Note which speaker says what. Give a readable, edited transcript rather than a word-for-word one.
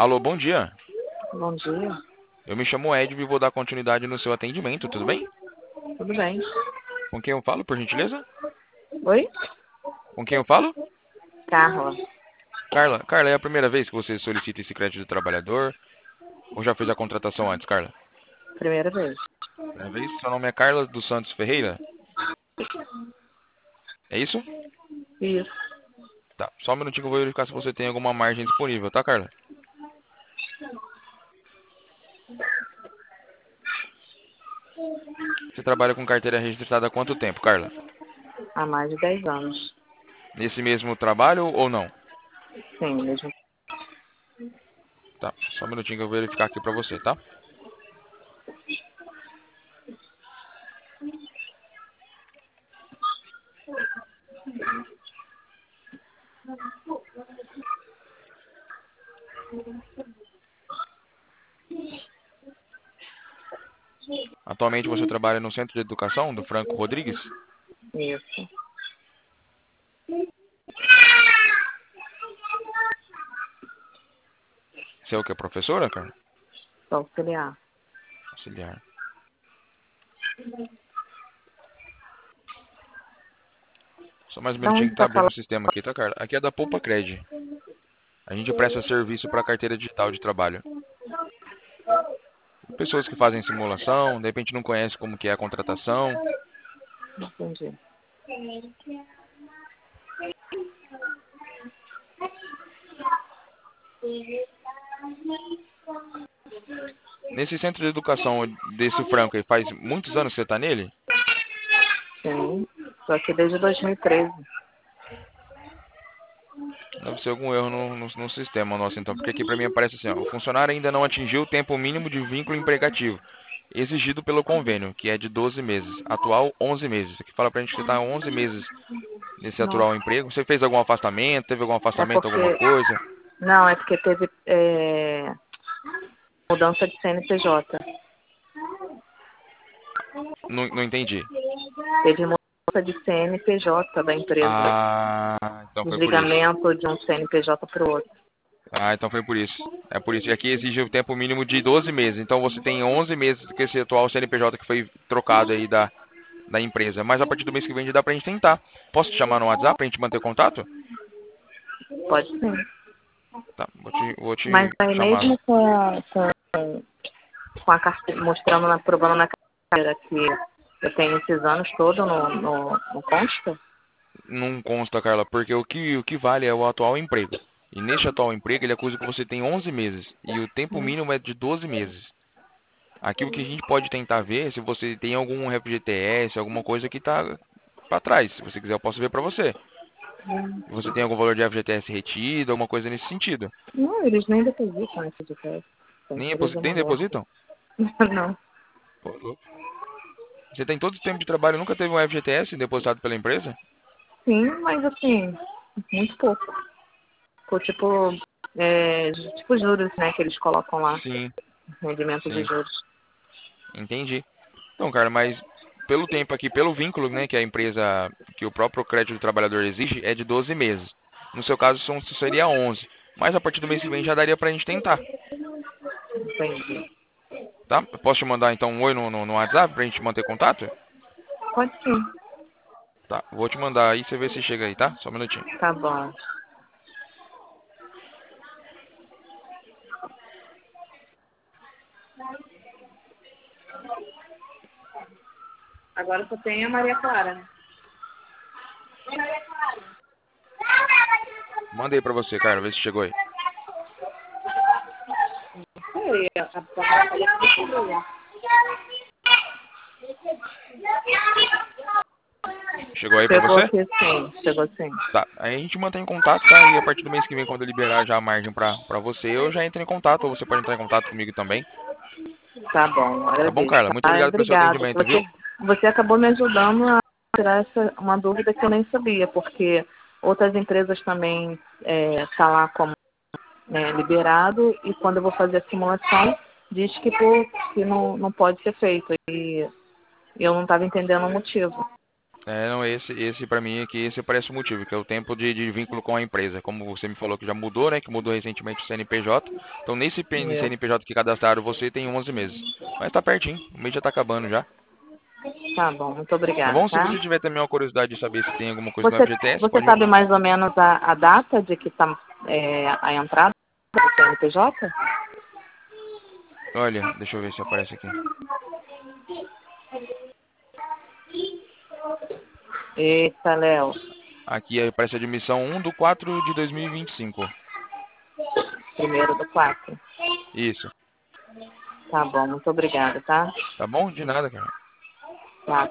Speaker 1: Alô, bom dia.
Speaker 2: Bom dia.
Speaker 1: Eu me chamo Ed e vou dar continuidade no seu atendimento, tudo bem?
Speaker 2: Tudo bem?
Speaker 1: Com quem eu falo, por gentileza?
Speaker 2: Oi?
Speaker 1: Com quem eu falo?
Speaker 2: Carla.
Speaker 1: Carla. Carla, é a primeira vez que você solicita esse crédito do trabalhador? Ou já fez a contratação antes, Carla?
Speaker 2: Primeira vez.
Speaker 1: Primeira vez? Seu nome é Carla dos Santos Ferreira? É isso?
Speaker 2: Isso.
Speaker 1: Tá. Só um minutinho que eu vou verificar se você tem alguma margem disponível, tá, Carla? Você trabalha com carteira registrada há quanto tempo, Carla?
Speaker 2: Há mais de 10 anos.
Speaker 1: Nesse mesmo trabalho ou não?
Speaker 2: Sim, mesmo.
Speaker 1: Tá. Só um minutinho que eu vou verificar aqui pra você, tá? Atualmente você trabalha no Centro de Educação do Franco Rodrigues?
Speaker 2: Isso.
Speaker 1: Você é o que? Professora, cara?
Speaker 2: Sou auxiliar.
Speaker 1: Auxiliar. Só mais um
Speaker 2: Da
Speaker 1: minutinho
Speaker 2: onde
Speaker 1: que tá
Speaker 2: está
Speaker 1: abrindo
Speaker 2: falando?
Speaker 1: o sistema aqui, tá, cara? Aqui é da Poupa Cred. A gente presta serviço para carteira digital de trabalho. Pessoas que fazem simulação, de repente não conhecem como que é a contratação.
Speaker 2: Entendi.
Speaker 1: Nesse centro de educação desse Franco aí, faz muitos anos que você tá nele?
Speaker 2: Sim. Estou aqui desde 2013.
Speaker 1: Deve ser algum erro no sistema nosso, então. Porque aqui pra mim aparece assim, ó, o funcionário ainda não atingiu o tempo mínimo de vínculo empregativo, exigido pelo convênio, que é de 12 meses. Atual, 11 meses. Aqui fala pra gente que você tá há 11 meses nesse atual
Speaker 2: Nossa.
Speaker 1: emprego. Você fez algum afastamento? Teve algum
Speaker 2: É
Speaker 1: afastamento, alguma
Speaker 2: porque...
Speaker 1: coisa?
Speaker 2: Não, é porque teve mudança de CNPJ.
Speaker 1: Não entendi.
Speaker 2: Teve mudança de CNPJ da empresa.
Speaker 1: Ah, então foi por isso.
Speaker 2: Desligamento de um CNPJ para o outro.
Speaker 1: Ah, então foi por isso. É por isso. E aqui exige o tempo mínimo de 12 meses. Então você tem 11 meses com esse atual CNPJ que foi trocado aí da empresa. Mas a partir do mês que vem já dá pra gente tentar. Posso te chamar no WhatsApp pra gente manter contato?
Speaker 2: Pode sim.
Speaker 1: Tá, vou
Speaker 2: Mas
Speaker 1: te
Speaker 2: aí
Speaker 1: chamar
Speaker 2: mesmo
Speaker 1: lá.
Speaker 2: com a carteira, mostrando, provando na carteira que eu tenho esses anos todos no consta?
Speaker 1: Não consta, Carla, porque o que vale é o atual emprego. E neste atual emprego ele acusa que você tem 11 meses. E o tempo mínimo é de 12 meses. Aqui o que a gente pode tentar ver é se você tem algum FGTS, alguma coisa que tá pra trás. Se você quiser eu posso ver pra você. Você tem algum valor de FGTS retido, alguma coisa nesse sentido?
Speaker 2: Não, eles nem depositam esse de crédito. A empresa
Speaker 1: Nem
Speaker 2: não dá.
Speaker 1: depositam?
Speaker 2: Não.
Speaker 1: Pô, louco. Você tem todo esse tempo de trabalho, nunca teve um FGTS depositado pela empresa?
Speaker 2: Sim, mas assim, muito pouco. Tipo, tipo juros, né, que eles colocam lá,
Speaker 1: Sim,
Speaker 2: rendimento de
Speaker 1: sim,
Speaker 2: juros.
Speaker 1: entendi. Então, cara, mas pelo tempo aqui, pelo vínculo, né, que a empresa, que o próprio crédito do trabalhador exige, é de 12 meses. No seu caso, seria 11. Mas a partir do mês que vem já daria pra gente tentar,
Speaker 2: Entendi.
Speaker 1: tá? Eu posso te mandar então um oi no WhatsApp pra gente manter contato?
Speaker 2: Pode sim.
Speaker 1: Tá, vou te mandar aí, você vê se chega aí, tá? Só um minutinho.
Speaker 2: Tá bom. Agora só tem a Maria Clara, né?
Speaker 1: Mandei pra você, cara, vê se chegou aí.
Speaker 2: Sei, a Maria que distribuía.
Speaker 1: Chegou aí pra
Speaker 2: Chegou
Speaker 1: você?
Speaker 2: aqui sim, chegou sim.
Speaker 1: Tá, aí a gente mantém contato, tá? E a partir do mês que vem, quando eu liberar já a margem pra você, eu já entro em contato, ou você pode entrar em contato comigo também.
Speaker 2: Tá bom,
Speaker 1: Tá bom,
Speaker 2: agradeço.
Speaker 1: Carla? Muito
Speaker 2: Ah,
Speaker 1: obrigado pelo seu
Speaker 2: obrigada.
Speaker 1: atendimento, viu?
Speaker 2: Você acabou me ajudando a tirar uma dúvida que eu nem sabia, porque outras empresas também tá lá como liberado e quando eu vou fazer a simulação diz que não pode ser feito e eu não estava entendendo o motivo.
Speaker 1: Não, esse para mim aqui, esse parece o motivo, que é o tempo de vínculo com a empresa. Como você me falou que já mudou, né? Que mudou recentemente o CNPJ. Então, nesse
Speaker 2: Isso.
Speaker 1: CNPJ que cadastraram você tem 11 meses. Mas tá pertinho, o mês já tá acabando já.
Speaker 2: Tá bom, muito
Speaker 1: Tá
Speaker 2: obrigada,
Speaker 1: bom? Se
Speaker 2: tá?
Speaker 1: você tiver também uma curiosidade de saber se tem alguma coisa no
Speaker 2: Você,
Speaker 1: FGTS,
Speaker 2: você
Speaker 1: pode me...
Speaker 2: sabe mais ou menos a data de que está a entrada do CNPJ?
Speaker 1: Olha, deixa eu ver se aparece aqui.
Speaker 2: Eita, Léo.
Speaker 1: Aqui aparece a admissão 1/4 de 2025.
Speaker 2: 1º do 4.
Speaker 1: Isso.
Speaker 2: Tá bom, muito obrigada, tá?
Speaker 1: Tá bom? De nada, cara.
Speaker 2: Tá.